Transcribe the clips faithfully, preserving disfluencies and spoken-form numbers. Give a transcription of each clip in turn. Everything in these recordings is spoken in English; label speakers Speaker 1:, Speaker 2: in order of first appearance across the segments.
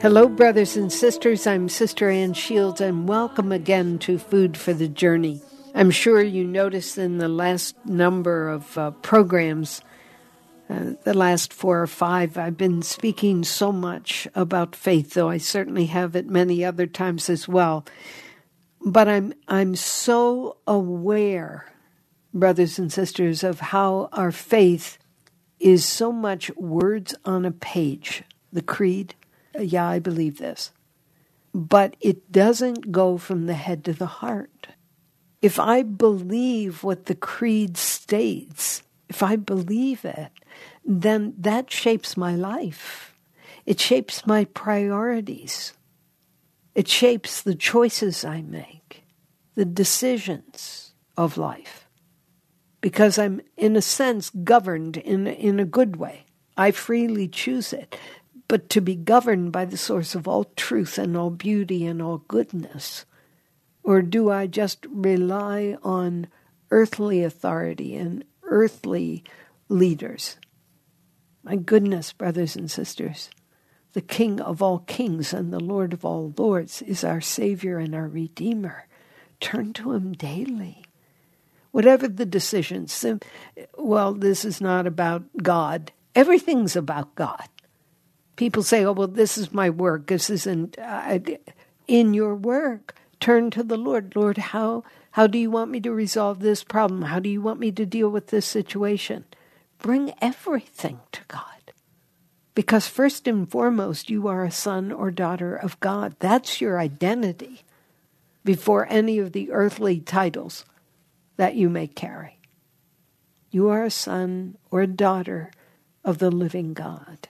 Speaker 1: Hello, brothers and sisters. I'm Sister Ann Shields, and welcome again to Food for the Journey. I'm sure you noticed in the last number of uh, programs, uh, the last four or five, I've been speaking so much about faith, though I certainly have at many other times as well. But I'm I'm so aware, brothers and sisters, of how our faith is so much words on a page. The creed, yeah, I believe this. But it doesn't go from the head to the heart. If I believe what the creed states, if I believe it, then that shapes my life. It shapes my priorities. It shapes the choices I make, the decisions of life. Because I'm, in a sense, governed in, in a good way. I freely choose it. But to be governed by the source of all truth and all beauty and all goodness? Or do I just rely on earthly authority and earthly leaders? My goodness, brothers and sisters, the King of all kings and the Lord of all lords is our Savior and our Redeemer. Turn to Him daily. Whatever the decisions, well, this is not about God. Everything's about God. People say, oh, well, this is my work. This isn't uh, in your work. Turn to the Lord. Lord, how, how do you want me to resolve this problem? How do you want me to deal with this situation? Bring everything to God. Because first and foremost, you are a son or daughter of God. That's your identity before any of the earthly titles that you may carry. You are a son or a daughter of the living God.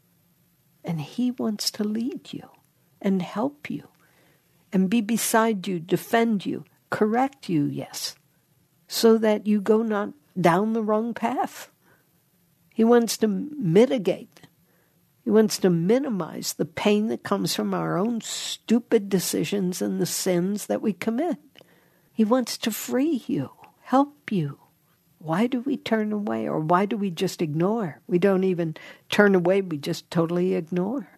Speaker 1: And He wants to lead you and help you and be beside you, defend you, correct you, yes, so that you go not down the wrong path. He wants to mitigate. He wants to minimize the pain that comes from our own stupid decisions and the sins that we commit. He wants to free you, help you. Why do we turn away, or why do we just ignore? We don't even turn away, we just totally ignore.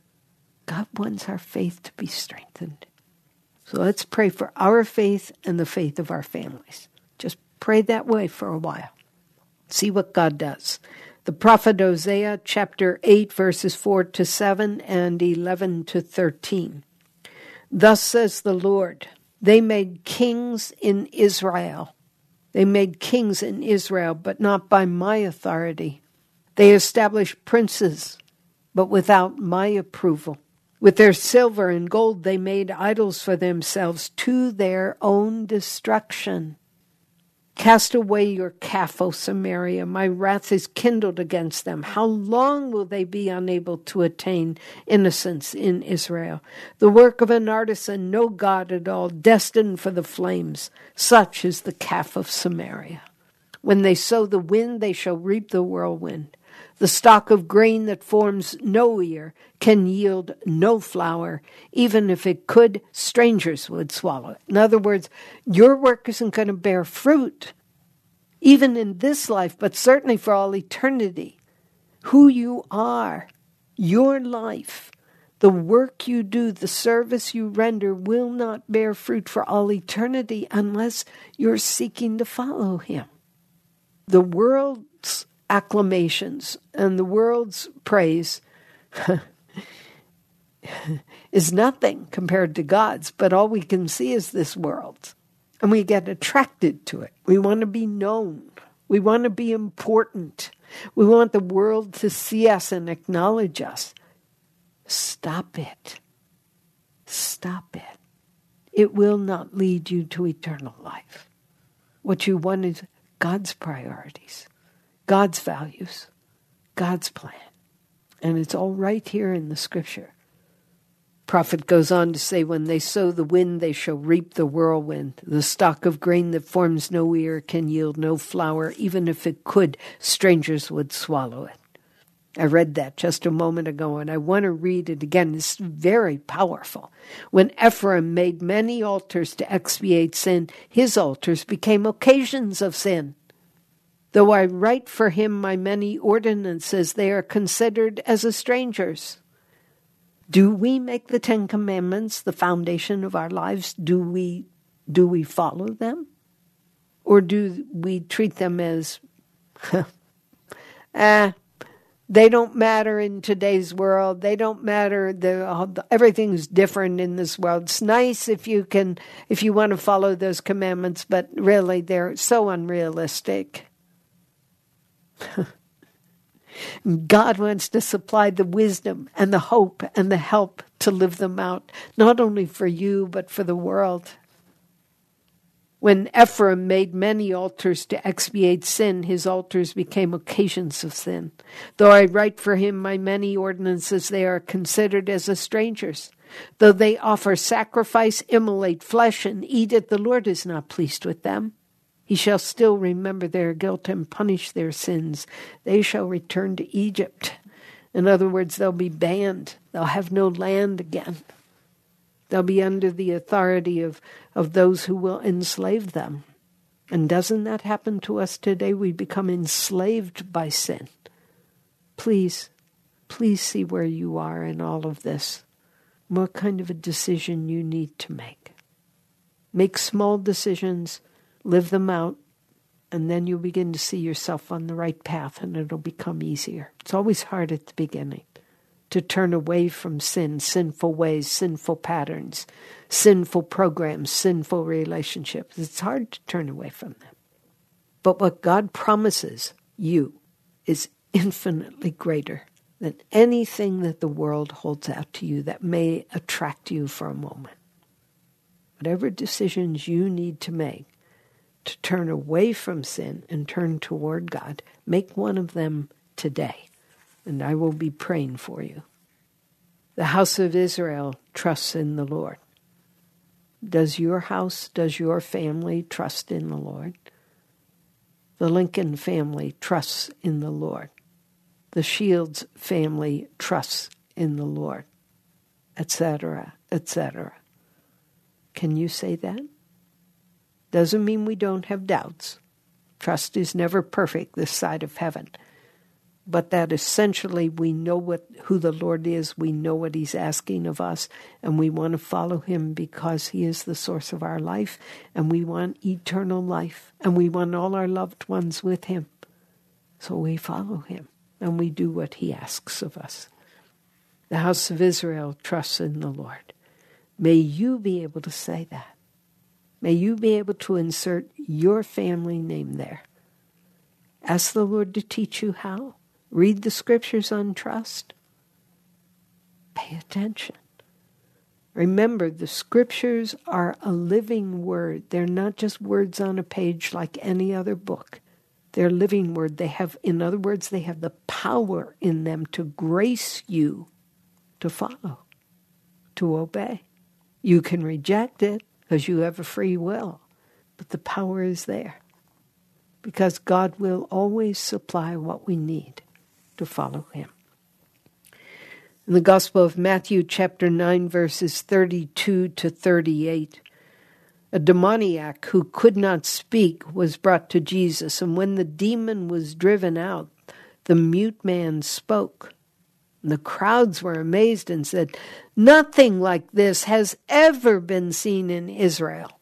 Speaker 1: God wants our faith to be strengthened. So let's pray for our faith and the faith of our families. Just pray that way for a while. See what God does. The prophet Hosea, chapter eight, verses four to seven and eleven to thirteen. Thus says the Lord, they made kings in Israel. They made kings in Israel, but not by my authority. They established princes, but without my approval. With their silver and gold they made idols for themselves to their own destruction. Cast away your calf, O Samaria. My wrath is kindled against them. How long will they be unable to attain innocence in Israel? The work of an artisan, no God at all, destined for the flames. Such is the calf of Samaria. When they sow the wind, they shall reap the whirlwind. The stalk of grain that forms no ear can yield no flour. Even if it could, strangers would swallow it. In other words, your work isn't going to bear fruit, even in this life, but certainly for all eternity. Who you are, your life, the work you do, the service you render will not bear fruit for all eternity unless you're seeking to follow Him. The world's acclamations and the world's praise is nothing compared to God's, but all we can see is this world. And we get attracted to it. We want to be known. We want to be important. We want the world to see us and acknowledge us. Stop it. Stop it. It will not lead you to eternal life. What you want is God's priorities, God's values, God's plan. And it's all right here in the scripture. Prophet goes on to say, when they sow the wind, they shall reap the whirlwind. The stalk of grain that forms no ear can yield no flour. Even if it could, strangers would swallow it. I read that just a moment ago, and I want to read it again. It's very powerful. When Ephraim made many altars to expiate sin, his altars became occasions of sin. Though I write for him my many ordinances, they are considered as a stranger's. Do we make the Ten Commandments the foundation of our lives? Do we, do we follow them? Or do we treat them as, eh, they don't matter in today's world. They don't matter. The, everything's different in this world. It's nice if you can, if you want to follow those commandments, but really they're so unrealistic. God wants to supply the wisdom and the hope and the help to live them out, not only for you, but for the world. When Ephraim made many altars to expiate sin, his altars became occasions of sin. Though I write for him my many ordinances, they are considered as a stranger's. Though they offer sacrifice, immolate flesh, and eat it, the Lord is not pleased with them. He shall still remember their guilt and punish their sins. They shall return to Egypt. In other words, they'll be banned. They'll have no land again. They'll be under the authority of, of those who will enslave them. And doesn't that happen to us today? We become enslaved by sin. Please, please see where you are in all of this. What kind of a decision you need to make. Make small decisions. Live them out, and then you'll begin to see yourself on the right path, and it'll become easier. It's always hard at the beginning to turn away from sin, sinful ways, sinful patterns, sinful programs, sinful relationships. It's hard to turn away from them. But what God promises you is infinitely greater than anything that the world holds out to you that may attract you for a moment. Whatever decisions you need to make, to turn away from sin and turn toward God, make one of them today, and I will be praying for you. The house of Israel trusts in the Lord. Does your house, does your family trust in the Lord? The Lincoln family trusts in the Lord. The Shields family trusts in the Lord, et cetera, et cetera. Can you say that? Doesn't mean we don't have doubts. Trust is never perfect this side of heaven. But that essentially we know what who the Lord is, we know what he's asking of us, and we want to follow him because he is the source of our life, and we want eternal life, and we want all our loved ones with him. So we follow him, and we do what he asks of us. The house of Israel trusts in the Lord. May you be able to say that. May you be able to insert your family name there. Ask the Lord to teach you how. Read the scriptures on trust. Pay attention. Remember, the scriptures are a living word. They're not just words on a page like any other book. They're living word. They have, in other words, they have the power in them to grace you to follow, to obey. You can reject it, because you have a free will. But the power is there. Because God will always supply what we need to follow him. In the Gospel of Matthew, chapter nine, verses thirty-two to thirty-eight, a demoniac who could not speak was brought to Jesus, and when the demon was driven out, the mute man spoke. And the crowds were amazed and said, "Nothing like this has ever been seen in Israel."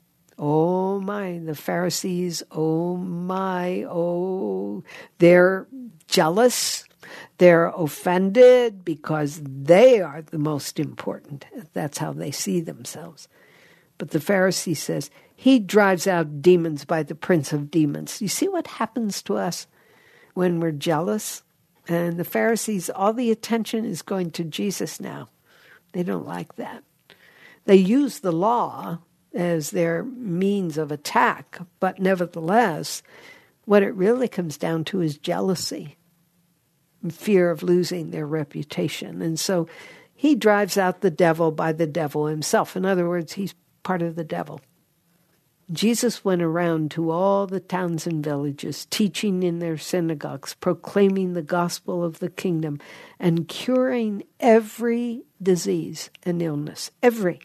Speaker 1: Oh my, the Pharisees, oh my, oh, they're jealous, they're offended because they are the most important. That's how they see themselves. But the Pharisee says, he drives out demons by the prince of demons. You see what happens to us when we're jealous? And the Pharisees, all the attention is going to Jesus now. They don't like that. They use the law as their means of attack, but nevertheless, what it really comes down to is jealousy and fear of losing their reputation. And so he drives out the devil by the devil himself. In other words, he's part of the devil. Jesus went around to all the towns and villages, teaching in their synagogues, proclaiming the gospel of the kingdom, and curing every disease and illness, every.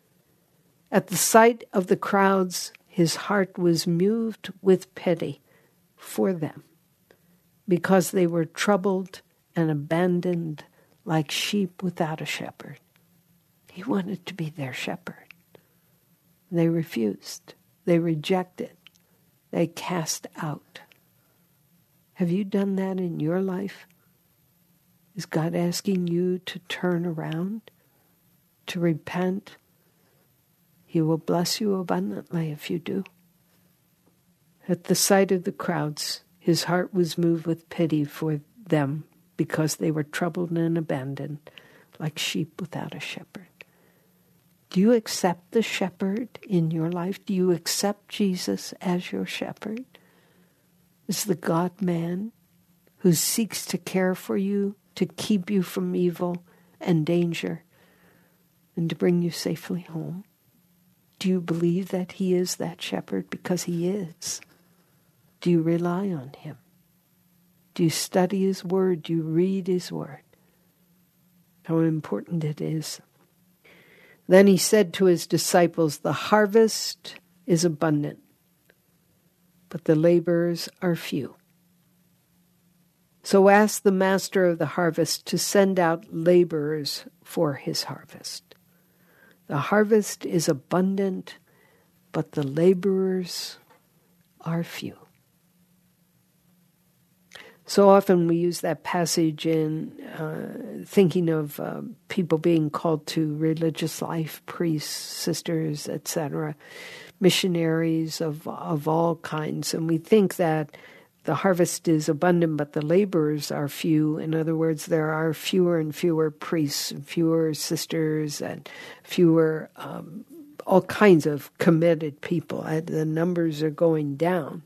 Speaker 1: At the sight of the crowds, his heart was moved with pity for them, because they were troubled and abandoned like sheep without a shepherd. He wanted to be their shepherd. They refused. They rejected. They cast out. Have you done that in your life? Is God asking you to turn around, to repent? He will bless you abundantly if you do. At the sight of the crowds, his heart was moved with pity for them because they were troubled and abandoned, like sheep without a shepherd. Do you accept the shepherd in your life? Do you accept Jesus as your shepherd? Is the God-man who seeks to care for you, to keep you from evil and danger, and to bring you safely home? Do you believe that he is that shepherd? Because he is. Do you rely on him? Do you study his word? Do you read his word? How important it is. Then he said to his disciples, the harvest is abundant, but the laborers are few. So ask the master of the harvest to send out laborers for his harvest. The harvest is abundant, but the laborers are few. So often we use that passage in uh, thinking of uh, people being called to religious life, priests, sisters, et cetera, missionaries of of all kinds, and we think that the harvest is abundant, but the laborers are few. In other words, there are fewer and fewer priests, and fewer sisters, and fewer um, all kinds of committed people. The numbers are going down.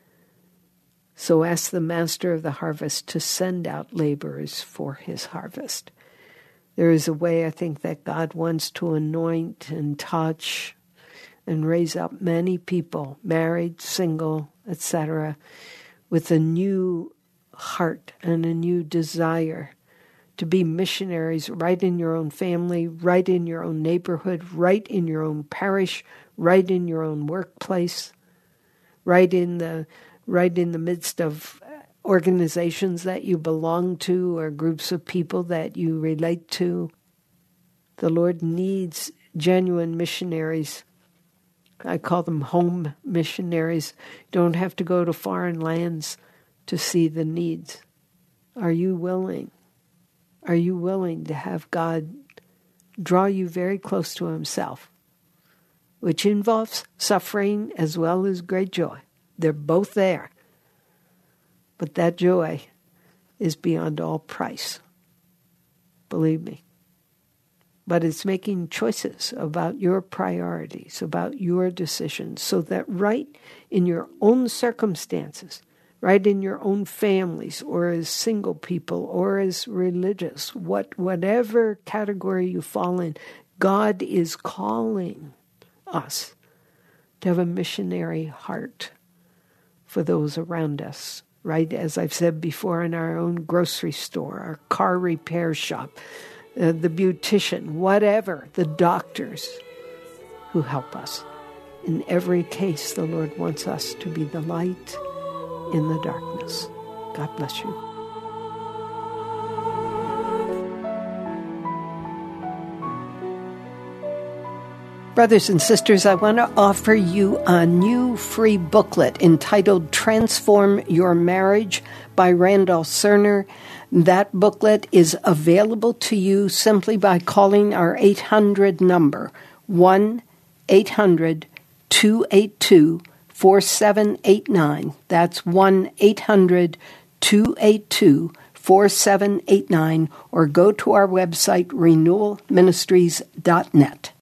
Speaker 1: So ask the master of the harvest to send out laborers for his harvest. There is a way, I think, that God wants to anoint and touch and raise up many people, married, single, et cetera, with a new heart and a new desire to be missionaries right in your own family, right in your own neighborhood, right in your own parish, right in your own workplace, right in the right in the midst of organizations that you belong to or groups of people that you relate to. The Lord needs genuine missionaries. I call them home missionaries. You don't have to go to foreign lands to see the needs. Are you willing? Are you willing to have God draw you very close to himself, which involves suffering as well as great joy? They're both there. But that joy is beyond all price. Believe me. But it's making choices about your priorities, about your decisions, so that right in your own circumstances, right in your own families, or as single people, or as religious, what whatever category you fall in, God is calling us to have a missionary heart for those around us, right? As I've said before, in our own grocery store, our car repair shop, uh, the beautician, whatever, the doctors who help us. In every case, the Lord wants us to be the light in the darkness. God bless you. Brothers and sisters, I want to offer you a new free booklet entitled Transform Your Marriage by Randall Cerner. That booklet is available to you simply by calling our eight hundred number, one eight hundred two eight two four seven eight nine. That's one eight hundred two eight two four seven eight nine, or go to our website, renewal ministries dot net.